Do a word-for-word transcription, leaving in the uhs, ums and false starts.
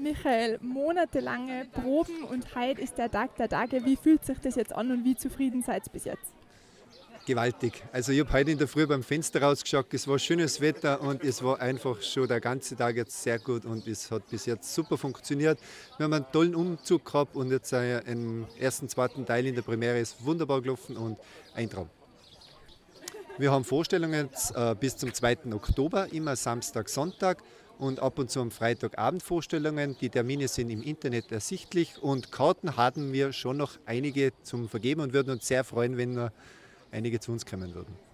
Michael, monatelange Proben und heute ist der Tag der Tage. Wie fühlt sich das jetzt an und wie zufrieden seid ihr bis jetzt? Gewaltig. Also ich habe heute in der Früh beim Fenster rausgeschaut, es war schönes Wetter und es war einfach schon der ganze Tag jetzt sehr gut und es hat bis jetzt super funktioniert. Wir haben einen tollen Umzug gehabt und jetzt äh, im ersten, zweiten Teil in der Premiere ist wunderbar gelaufen und ein Traum. Wir haben Vorstellungen äh, bis zum zweiten Oktober, immer Samstag, Sonntag und ab und zu am Freitagabend Vorstellungen. Die Termine sind im Internet ersichtlich und Karten haben wir schon noch einige zum Vergeben und würden uns sehr freuen, wenn wir einige zu uns kommen würden.